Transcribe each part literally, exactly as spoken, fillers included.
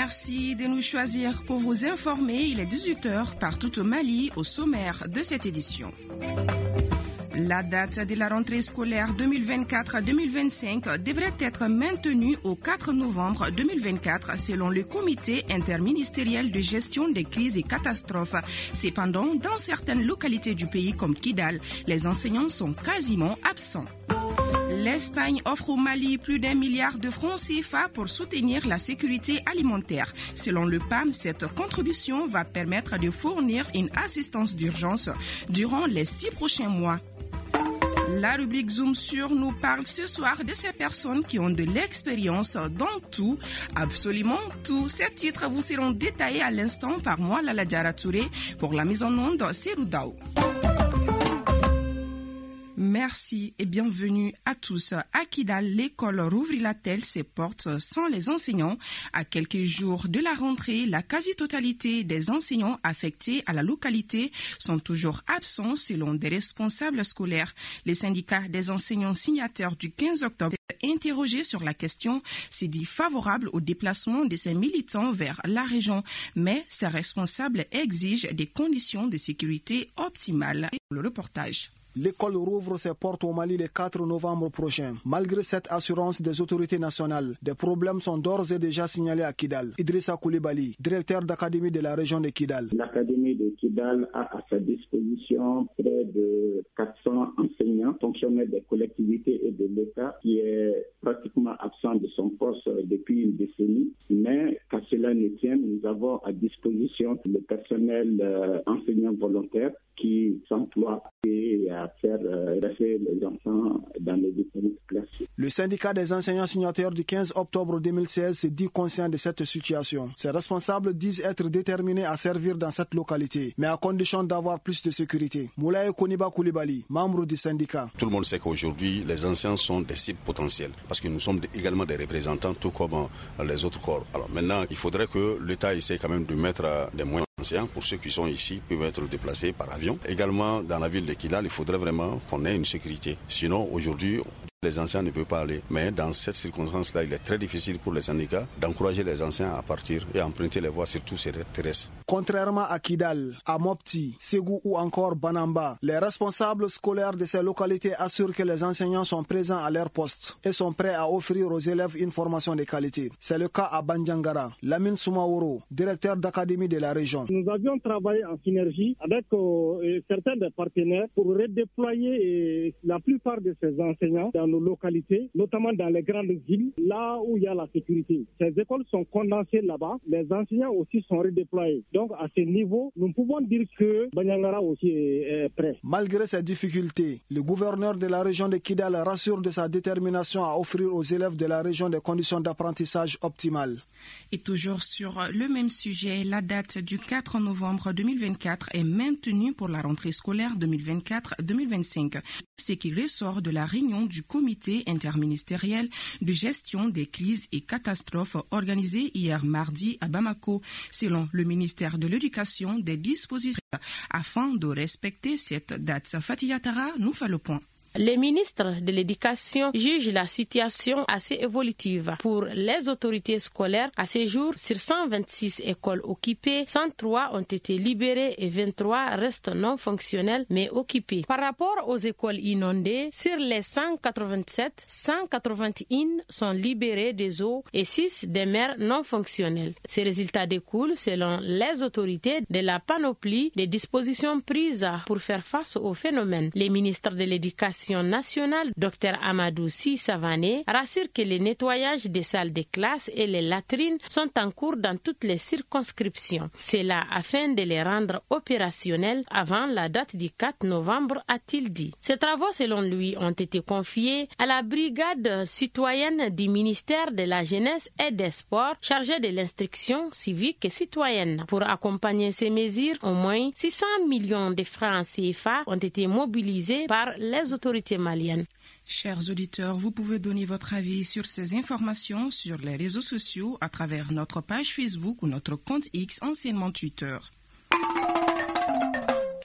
Merci de nous choisir pour vous informer. Il est dix-huit heures partout au Mali, au sommaire de cette édition. La date de la rentrée scolaire deux mille vingt-quatre deux mille vingt-cinq devrait être maintenue au quatre novembre deux mille vingt-quatre selon le comité interministériel de gestion des crises et catastrophes. Cependant, dans certaines localités du pays comme Kidal, les enseignants sont quasiment absents. L'Espagne offre au Mali plus d'un milliard de francs C F A pour soutenir la sécurité alimentaire. Selon le P A M, cette contribution va permettre de fournir une assistance d'urgence durant les six prochains mois. La rubrique Zoom sur nous parle ce soir de ces personnes qui ont de l'expérience dans tout, absolument tout. Ces titres vous seront détaillés à l'instant par moi, Lala Diara Touré, pour la mise en onde Seroudao. Merci et bienvenue à tous. À Kidal, l'école rouvre-t-elle ses portes sans les enseignants. À quelques jours de la rentrée, la quasi-totalité des enseignants affectés à la localité sont toujours absents selon des responsables scolaires. Les syndicats des enseignants signataires du quinze octobre, interrogés sur la question, s'est dit favorable au déplacement de ces militants vers la région. Mais ces responsables exigent des conditions de sécurité optimales. Le reportage. L'école rouvre ses portes au Mali le quatre novembre prochain. Malgré cette assurance des autorités nationales, des problèmes sont d'ores et déjà signalés à Kidal. Idrissa Koulibaly, directeur d'académie de la région de Kidal. L'académie de Kidal a à sa disposition près de quatre cents enseignants, fonctionnaires des collectivités et de l'État, qui est pratiquement absent de son poste depuis une décennie. Mais qu'à cela ne tienne, nous avons à disposition le personnel euh, enseignant volontaire qui s'emploie et à faire euh, rester les enfants dans les différentes classes. Le syndicat des enseignants signataires du quinze octobre deux mille seize se dit conscient de cette situation. Ses responsables disent être déterminés à servir dans cette localité, mais à condition d'avoir plus de sécurité. Moulaye Koniba Koulibaly, membre du syndicat. Tout le monde sait qu'aujourd'hui, les anciens sont des cibles potentielles, parce que nous sommes également des représentants, tout comme les autres corps. Alors maintenant, il faudrait que l'État essaie quand même de mettre des moyens pour ceux qui sont ici, peuvent être déplacés par avion. Également, dans la ville de Kidal, il faudrait vraiment qu'on ait une sécurité. Sinon, aujourd'hui, les anciens ne peuvent pas aller. Mais dans cette circonstance-là, il est très difficile pour les syndicats d'encourager les anciens à partir et à emprunter les voies, surtout ces terrestres. Contrairement à Kidal, à Mopti, Ségou ou encore Banamba, les responsables scolaires de ces localités assurent que les enseignants sont présents à leur poste et sont prêts à offrir aux élèves une formation de qualité. C'est le cas à Bandiangara. Lamine Soumaoro, directeur d'académie de la région. Nous avions travaillé en synergie avec euh, certains des partenaires pour redéployer euh, la plupart de ces enseignants dans nos localités, notamment dans les grandes villes, là où il y a la sécurité. Ces écoles sont condensées là-bas, les enseignants aussi sont redéployés. Donc à ce niveau, nous pouvons dire que Bandiangara aussi est, est prêt. Malgré ces difficultés, le gouverneur de la région de Kidal rassure de sa détermination à offrir aux élèves de la région des conditions d'apprentissage optimales. Et toujours sur le même sujet, la date du quatre novembre deux mille vingt-quatre est maintenue pour la rentrée scolaire deux mille vingt-quatre deux mille vingt-cinq. Ce qui ressort de la réunion du comité interministériel de gestion des crises et catastrophes organisée hier mardi à Bamako. Selon le ministère de l'Éducation, des dispositions afin de respecter cette date. Fatia Tara nous fait le point. Les ministres de l'Éducation jugent la situation assez évolutive. Pour les autorités scolaires, à ce jour, sur cent vingt-six écoles occupées, cent trois ont été libérées et vingt-trois restent non fonctionnelles mais occupées. Par rapport aux écoles inondées, sur les cent quatre-vingt-sept, cent quatre-vingt-un sont libérées des eaux et six demeurent non fonctionnelles. Ces résultats découlent, selon les autorités, de la panoplie des dispositions prises pour faire face au phénomène. Les ministres de l'Éducation nationale, Dr Amadou Si Savané, rassure que les nettoyages des salles de classe et les latrines sont en cours dans toutes les circonscriptions. C'est là afin de les rendre opérationnels avant la date du quatre novembre, a-t-il dit. Ces travaux, selon lui, ont été confiés à la brigade citoyenne du ministère de la Jeunesse et des Sports chargée de l'instruction civique et citoyenne. Pour accompagner ces mesures, au moins six cents millions de francs C F A ont été mobilisés par les autorités maliennes. Chers auditeurs, vous pouvez donner votre avis sur ces informations sur les réseaux sociaux à travers notre page Facebook ou notre compte X, anciennement Twitter.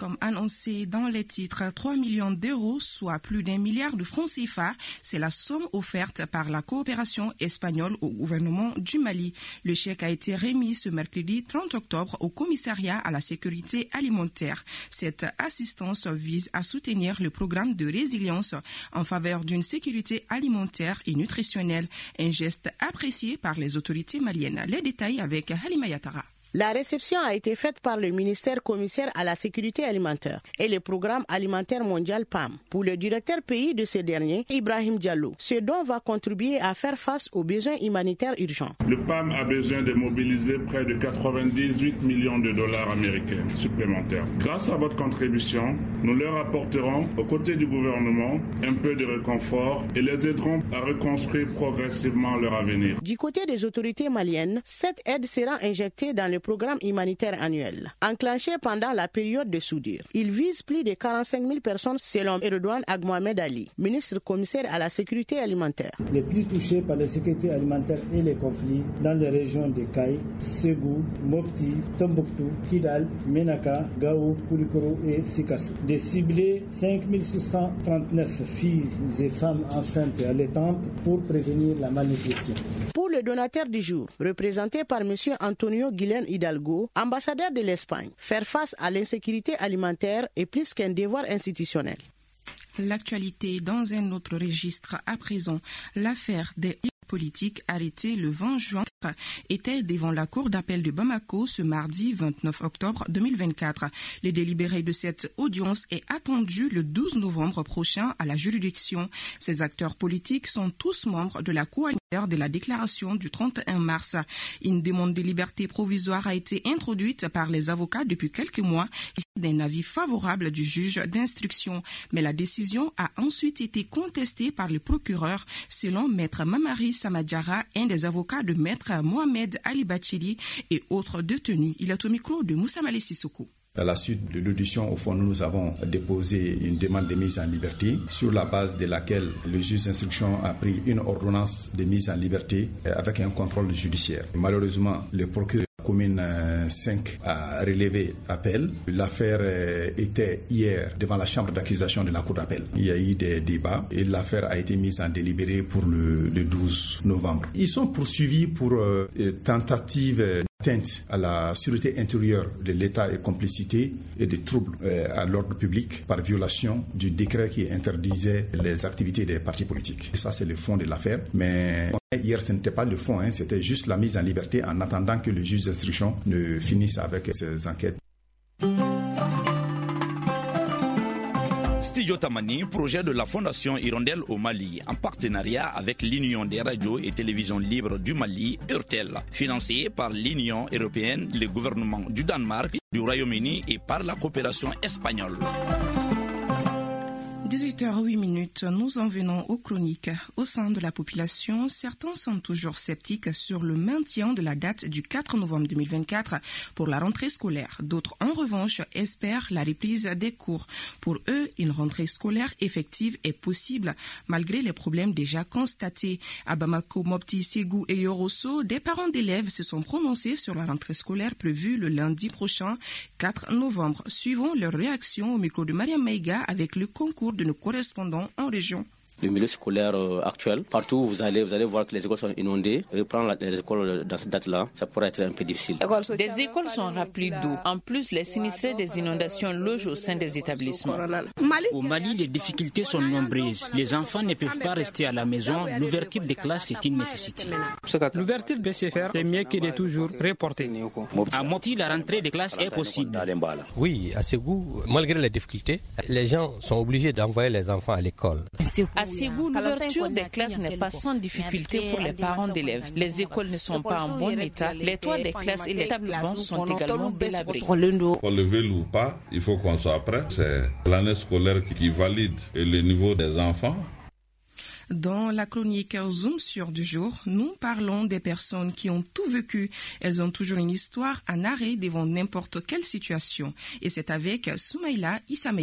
Comme annoncé dans les titres, trois millions d'euros, soit plus d'un milliard de francs C F A, c'est la somme offerte par la coopération espagnole au gouvernement du Mali. Le chèque a été remis ce mercredi trente octobre au commissariat à la sécurité alimentaire. Cette assistance vise à soutenir le programme de résilience en faveur d'une sécurité alimentaire et nutritionnelle, un geste apprécié par les autorités maliennes. Les détails avec Halima Yatara. La réception a été faite par le ministère commissaire à la sécurité alimentaire et le programme alimentaire mondial P A M. Pour le directeur pays de ce dernier, Ibrahim Diallo, ce don va contribuer à faire face aux besoins humanitaires urgents. Le P A M a besoin de mobiliser près de quatre-vingt-dix-huit millions de dollars américains supplémentaires. Grâce à votre contribution, nous leur apporterons, aux côtés du gouvernement, un peu de réconfort et les aiderons à reconstruire progressivement leur avenir. Du côté des autorités maliennes, cette aide sera injectée dans le programme humanitaire annuel, enclenché pendant la période de soudure. Il vise plus de quarante-cinq mille personnes selon Erdogan Agmohamed Ali, ministre commissaire à la sécurité alimentaire. Les plus touchés par la sécurité alimentaire et les conflits dans les régions de Kay, Ségou, Mopti, Tombouctou, Kidal, Menaka, Gao, Koulikoro et Sikassou. De cibler cinq mille six cent trente-neuf filles et femmes enceintes et allaitantes pour prévenir la malnutrition. Pour le donateur du jour, représenté par M. Antonio Guillen Hidalgo, ambassadeur de l'Espagne, faire face à l'insécurité alimentaire est plus qu'un devoir institutionnel. L'actualité dans un autre registre à présent, l'affaire des politiques arrêtés le vingt juin était devant la cour d'appel de Bamako ce mardi vingt-neuf octobre deux mille vingt-quatre. Le délibéré de cette audience est attendu le douze novembre prochain à la juridiction. Ces acteurs politiques sont tous membres de la coalition de la déclaration du trente et un mars. Une demande de liberté provisoire a été introduite par les avocats depuis quelques mois d'un avis favorable du juge d'instruction. Mais la décision a ensuite été contestée par le procureur, selon Maître Mamari Samadjara, un des avocats de Maître Mohamed Ali Bachili et autres détenus. Il est au micro de Moussa Malé Sissoko. À la suite de l'audition, au fond, nous avons déposé une demande de mise en liberté sur la base de laquelle le juge d'instruction a pris une ordonnance de mise en liberté avec un contrôle judiciaire. Malheureusement, le procureur commune cinq a relevé appel. L'affaire était hier devant la chambre d'accusation de la cour d'appel. Il y a eu des débats et l'affaire a été mise en délibéré pour le, le douze novembre. Ils sont poursuivis pour euh, tentative d'atteinte à la sûreté intérieure de l'État et complicité et des troubles euh, à l'ordre public par violation du décret qui interdisait les activités des partis politiques. Et ça, c'est le fond de l'affaire. Mais hier, ce n'était pas le fond, hein, c'était juste la mise en liberté en attendant que le juge d'instruction ne finisse avec ses enquêtes. Studio Tamani, projet de la Fondation Hirondelle au Mali, en partenariat avec l'Union des radios et télévisions libres du Mali, URTEL, financé par l'Union européenne, le gouvernement du Danemark, du Royaume-Uni et par la coopération espagnole. dix-huit heures huit minutes, nous en venons aux chroniques. Au sein de la population, certains sont toujours sceptiques sur le maintien de la date du quatre novembre deux mille vingt-quatre pour la rentrée scolaire. D'autres, en revanche, espèrent la reprise des cours. Pour eux, une rentrée scolaire effective est possible malgré les problèmes déjà constatés. À Bamako, Mopti, Ségou et Yorosso, des parents d'élèves se sont prononcés sur la rentrée scolaire prévue le lundi prochain, quatre novembre. Suivons leur réaction au micro de Mariam Maïga avec le concours de nos correspondants en région. Le milieu scolaire actuel, partout où vous allez, vous allez voir que les écoles sont inondées. Reprendre les écoles dans cette date-là, ça pourrait être un peu difficile. Des écoles sont remplies d'eau. En plus, les sinistrés des inondations logent au sein des établissements. Au Mali, les difficultés sont nombreuses. Les enfants ne peuvent pas rester à la maison. L'ouverture des classes est une nécessité. L'ouverture peut se faire, c'est mieux que de toujours reporter. À Mopti, la rentrée des classes est possible. Oui, à Ségou, malgré les difficultés, les gens sont obligés d'envoyer les enfants à l'école. À Ségou, l'ouverture des classes n'est pas sans difficulté pour les parents d'élèves. Les écoles ne sont pas en bon état. Les toits des classes et les tables bancs sont également délabrés. Qu'on le veuille ou pas, il faut qu'on soit prêt. C'est l'année scolaire qui valide le niveau des enfants. Dans la chronique Zoom sur du jour, nous parlons des personnes qui ont tout vécu. Elles ont toujours une histoire en arrêt devant n'importe quelle situation. Et c'est avec Soumaïla Issamega.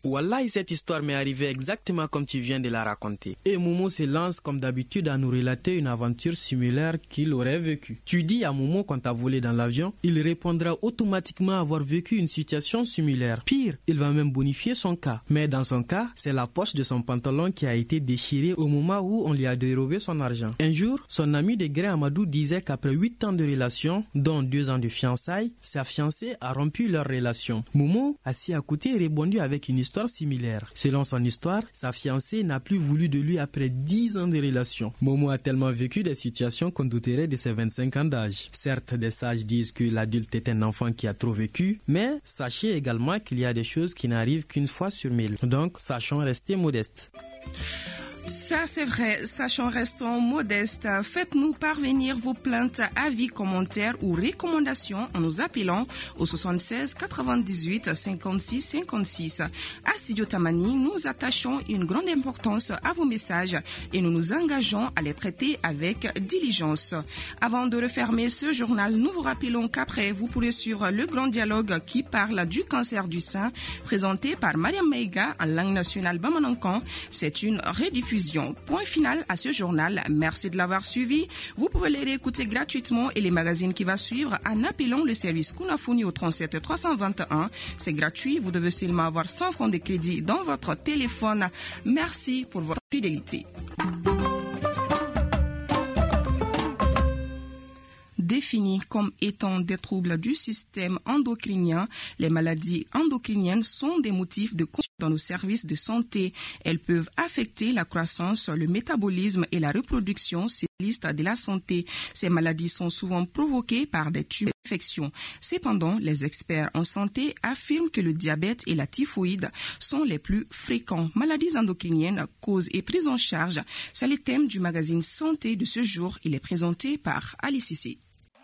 Wallahi, cette histoire m'est arrivée exactement comme tu viens de la raconter. Et Momo se lance comme d'habitude à nous relater une aventure similaire qu'il aurait vécue. Tu dis à Momo qu'on t'a volé dans l'avion, il répondra automatiquement avoir vécu une situation similaire. Pire, il va même bonifier son cas. Mais dans son cas, c'est la poche de son pantalon qui a été déchirée au moment où on lui a dérobé son argent. Un jour, son ami de gré Amadou disait qu'après huit ans de relation, dont deux ans de fiançailles, sa fiancée a rompu leur relation. Momo, assis à côté, répondit avec une histoire similaire. Selon son histoire, sa fiancée n'a plus voulu de lui après dix ans de relation. Momo a tellement vécu des situations qu'on douterait de ses vingt-cinq ans d'âge. Certes, des sages disent que l'adulte est un enfant qui a trop vécu, mais sachez également qu'il y a des choses qui n'arrivent qu'une fois sur mille. Donc, sachons rester modestes. Ça, c'est vrai. Sachons, restons modestes. Faites-nous parvenir vos plaintes, avis, commentaires ou recommandations en nous appelant au soixante-seize quatre-vingt-dix-huit cinquante-six cinquante-six. À Studio Tamani, nous attachons une grande importance à vos messages et nous nous engageons à les traiter avec diligence. Avant de refermer ce journal, nous vous rappelons qu'après, vous pourrez suivre le grand dialogue qui parle du cancer du sein, présenté par Mariam Meiga en langue nationale Bamanankan. C'est une rediffusion. Point final à ce journal. Merci de l'avoir suivi. Vous pouvez les réécouter gratuitement et les magazines qui vont suivre en appelant le service Kunafuni au trente-sept trois cent vingt et un. C'est gratuit. Vous devez seulement avoir cent francs de crédit dans votre téléphone. Merci pour votre fidélité. Définis comme étant des troubles du système endocrinien, les maladies endocriniennes sont des motifs de consultation dans nos services de santé. Elles peuvent affecter la croissance, le métabolisme et la reproduction, c'est la liste de la santé. Ces maladies sont souvent provoquées par des tubes d'infection. Cependant, les experts en santé affirment que le diabète et la typhoïde sont les plus fréquents. Maladies endocriniennes, causes et prises en charge, c'est le thème du magazine Santé de ce jour. Il est présenté par Ali Sissi.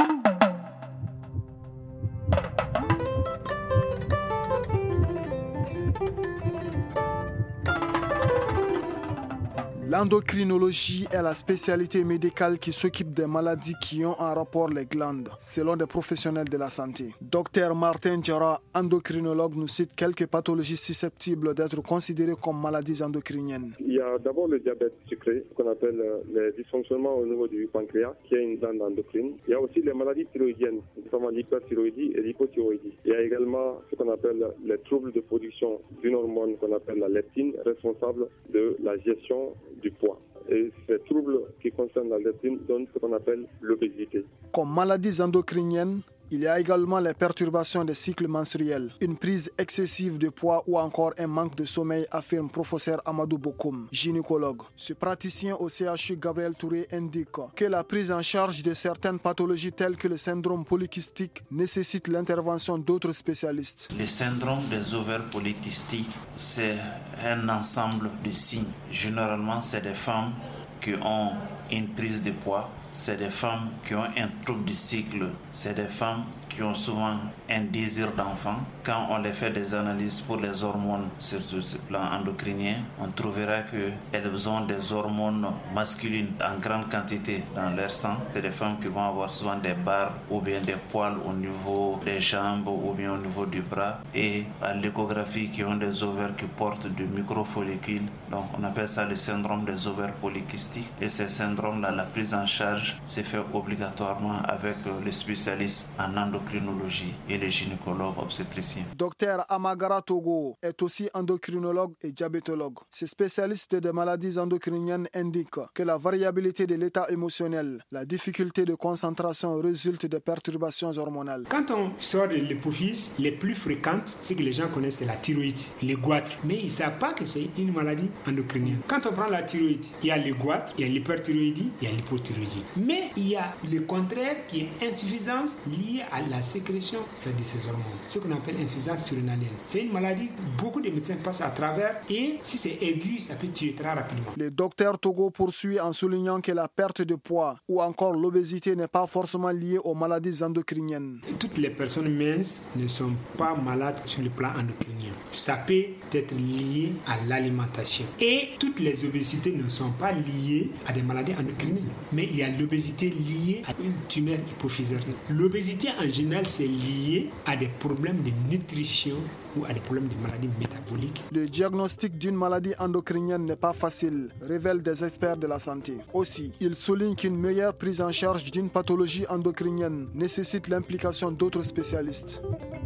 L'endocrinologie est la spécialité médicale qui s'occupe des maladies qui ont en rapport les glandes, selon des professionnels de la santé. Docteur Martin Djara, endocrinologue, nous cite quelques pathologies susceptibles d'être considérées comme maladies endocriniennes. Il y a d'abord le diabète sucré, qu'on appelle les dysfonctionnements au niveau du pancréas, qui est une glande endocrine. Il y a aussi les maladies thyroïdiennes, notamment l'hyperthyroïdie et l'hypothyroïdie. Il y a également ce qu'on appelle les troubles de production d'une hormone qu'on appelle la leptine, responsable de la gestion du poids. Et ces troubles qui concernent la leptine donnent ce qu'on appelle l'obésité. Comme maladies endocriniennes, il y a également les perturbations des cycles menstruels, une prise excessive de poids ou encore un manque de sommeil, affirme professeur Amadou Bokoum, gynécologue. Ce praticien au C H U Gabriel Touré indique que la prise en charge de certaines pathologies telles que le syndrome polykystique nécessite l'intervention d'autres spécialistes. Le syndrome des ovaires polykystiques, c'est un ensemble de signes. Généralement, c'est des femmes qui ont une prise de poids. C'est des femmes qui ont un trouble du cycle. C'est des femmes qui ont souvent un désir d'enfant. Quand on les fait des analyses pour les hormones sur ce plan endocrinien, on trouvera qu'elles ont des hormones masculines en grande quantité dans leur sang. C'est des femmes qui vont avoir souvent des barres ou bien des poils au niveau des jambes ou bien au niveau du bras. Et à l'échographie, qui ont des ovaires qui portent de microfollicules. Donc on appelle ça le syndrome des ovaires polykystiques. Et ces syndromes-là, la prise en charge se fait obligatoirement avec les spécialistes en endocrinologie et les gynécologues obstétriciens. Docteur Amagara Togo est aussi endocrinologue et diabétologue. Ce spécialiste des maladies endocriniennes indique que la variabilité de l'état émotionnel, la difficulté de concentration résulte des perturbations hormonales. Quand on sort de l'hypophyse, les plus fréquentes, c'est que les gens connaissent, c'est la thyroïde, les goitres. Mais ils ne savent pas que c'est une maladie endocrinienne. Quand on prend la thyroïde, il y a les goitres, il y a l'hyperthyroïdie, il y a l'hypothyroïdie. Mais il y a le contraire qui est insuffisance liée à la sécrétion de ces hormones, ce qu'on appelle insuffisance surrénalienne. C'est une maladie que beaucoup de médecins passent à travers et si c'est aigu, ça peut tuer très rapidement. Le docteur Togo poursuit en soulignant que la perte de poids ou encore l'obésité n'est pas forcément liée aux maladies endocriniennes. Toutes les personnes minces ne sont pas malades sur le plan endocrinien. Ça peut être liée à l'alimentation. Et toutes les obésités ne sont pas liées à des maladies endocriniennes, mais il y a l'obésité liée à une tumeur hypophysaire. L'obésité en général, c'est lié à des problèmes de nutrition ou à des problèmes de maladies métaboliques. Le diagnostic d'une maladie endocrinienne n'est pas facile, révèlent des experts de la santé. Aussi, ils soulignent qu'une meilleure prise en charge d'une pathologie endocrinienne nécessite l'implication d'autres spécialistes.